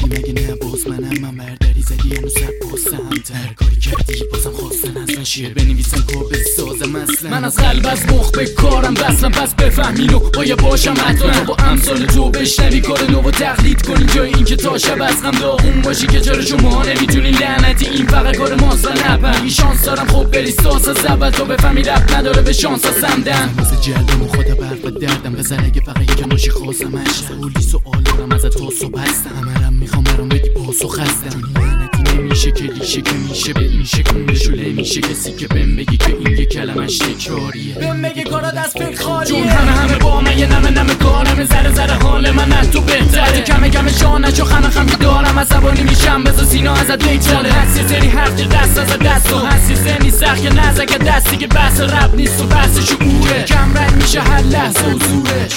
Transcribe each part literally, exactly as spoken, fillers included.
مگه نه باز منم من برداری زدی هنوز سر پاسم هر کاری کردی بازم خواستن از من شعر بنویسم کار بسازم اصلا من از قلب از مخ به کارم بسلم پس بفهمینو باید باشم حتی تا با امثال تو بشنوی کار نو و تقلید کنی جای این که تا شب از غم داغون باشی که چرا شما نمیتونین لعنتی این فقط کار ماست و نپن این شانس دارم خب بری ساس از اول تا بفهمی رب نداره به شانس از سمدن واسه جلدم و خدا برف دردم بزن اگه فقط یکم باشی خواستمش سوالی سوال دارم ازت تو صبح هستم همرم میخوام برام بدی پاسخ هستم لعنتی نمیشه که ریشه که میشه به این شکل بشوله میشه کسی که بهم بگی که این یه کلمش تکراریه بهم بگی کارات از فکر خالیه چون همه همه با من یه نمه نمه کارم ذره ذره حال من از تو بهتره کمه کمه شانشو خمه خمی دارم عصبانی میشم بذار سینا ازت بیتره هست یه سری حرف که دست از دست و هست یه سنی سخت که نزد که دستی که بحث رب نیست و بحث شعوره کم رنگ میشه هر لحظه و زورش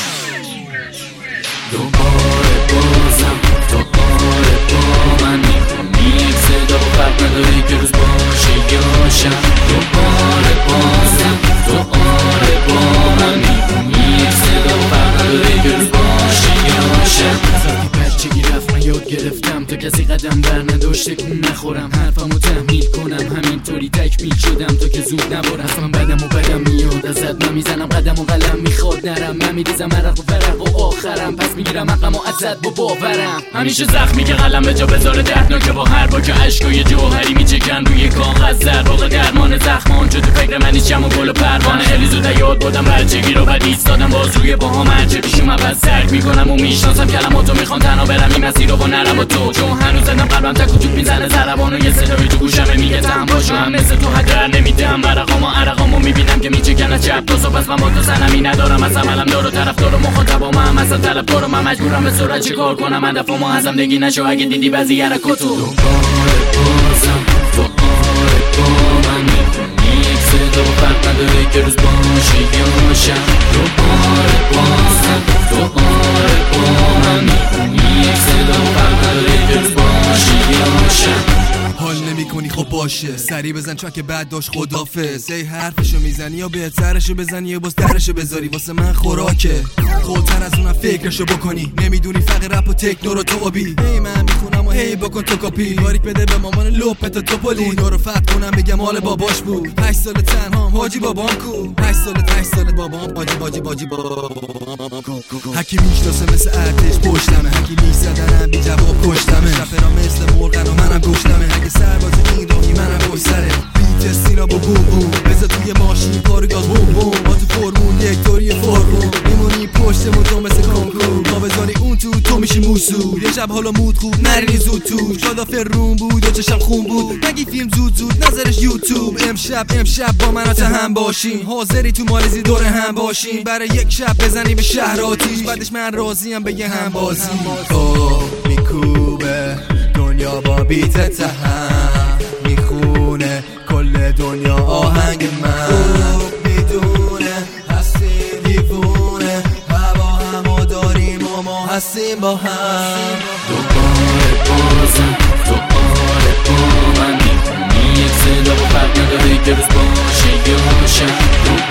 دوباره بازم دوباره با من میخونی یک صدا و فرق نداره که روز باشه یا شب دوباره بازم دوباره با من میخونی یک صدا و فرق نداره که روز باشه یا شب بچگی رفت من یاد گرفتم تا کسی قدم بر نداشته کون نخورم حرفمو تحمیل کنم همینطوری تکمیل شدم تا که زود نبارم اصلا بدم و بدم میاد ازت من میزنم قدم و قلم میخواد نرم من میریزم عرق و فرق و آخرم پس میگیرم عقلم و ازت با باورم همیشه زخمی که قلم به جا بذاره دردناکه با هر با که عشقای جوهری میچکن روی کاغذ در واقع درمان زخمان چه تو فکر من هیچم و گل و پروانه خیلی زود یاد بودم بچگی رو بعد ایستادم باز روی باهام هرچه پیشم عوض سرک میکنم و میشناسم کلماتو میخوام تنها برم این مسیر رو با نرم و تو چون هنوز زدم قلبم تک و توک میزنه ضربان و یه صدایی تو گوشمه میگه تم باشو هم مثل تو هدر نمیدم ورقامو عرقامو میبینم که میچکن از چپ تا صبح پس من با تو سنمی ندارم از عملم دار و طرفدار و مخاطبام هم اصلا طلبکارم من مجبورم به سرعت چیکار کنم هدفمو ازم دگی نشو اگه دیدی بعضی حرکاتو دوباره بازم دوباره با من میخونی یک صدا و فرق نداره که روز باشه یا شب دوباره بازم دوباره با من میخونی یک صدا و فرق نداره که روز باشه یا شب حال نمی کنی خب باشه سری بزن چون که بعد داشت خدافظ ای حرفشو میزنی یا بهترشو بزنی یا باز درشو بذاری واسه من خوراکه خودتر از اونم فکرشو بکنی نمیدونی فقط رپ و تکنو رو تو آبی هی من میخونم و هی بکن تو کاپی باریک بده به مامان لپت تو پلی دنیا رو فتح کنم بگم مال باباش بود هشت سال تنهام حاجی بابام کو هشت سال هشت سال بابام باجی باجی باجی بابام هکی میشناسه مثل ارتش پشتمه هکی میزدنم بی جواب کشتمه شفرا مثل مرغن و منم گشتمه هکی سرباز این راهی منم پشت سره بیت سینا با بوم بوم بذار توی ماشین کارو گاز بوم بوم با تو فرمون یک توری فرمون میمونی پشت موتور مثل کنکور ما بذاری اون تو تو میشی موسو یه شب حالا مود خوب نرینی زود تو شادا فرون بود و چشم خون بود نگی فیلم زود زود نظرش یوتیوب امشب امشب با من تا هم باشین حاضری تو مالزی دور هم باشین برای یک شب بزنی به شهر آتیش بعدش من راضیم به یه هم بازی اوه میکوبه دنیا با بیت تهم میخونه کل دنیا آهنگ من میدونه هستیم دیوونه هوا همو داریم و ما هستیم با هم دوباره بازم دوباره با من میخونی یک صدا و فرق نداره که روز باشه یا شب